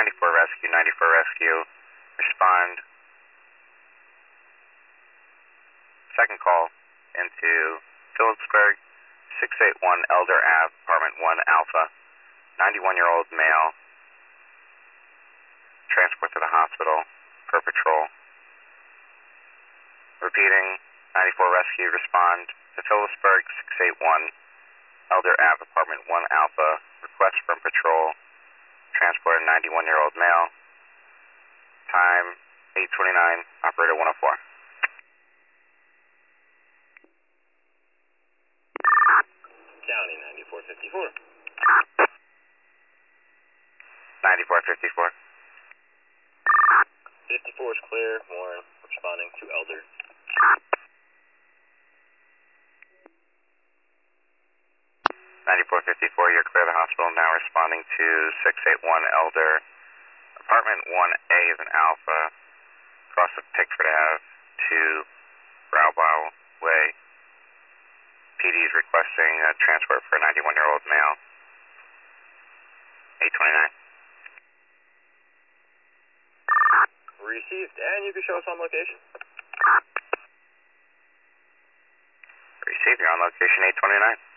94 rescue, 94 rescue. Respond. Second call into Phillipsburg, 681 Elder Ave, apartment 1 Alpha. 91-year-old male. Transport to the hospital per patrol. Repeating, 94 rescue, respond to Phillipsburg, 681 Elder Ave, apartment 1 Alpha. Request from patrol. Transport a 91-year-old male. Time 8:29. Operator 104. County 9454. 9454. 54 is clear. Warren responding to Elder. 9454, you're clear of the hospital. Now responding to 681 Elder. Apartment 1A is an Alpha. Across of Pickford Ave to Raubau Way. PD is requesting a transport for a 91-year-old male. 8:29. Received, and you can show us on location. Received, you're on location 8:29.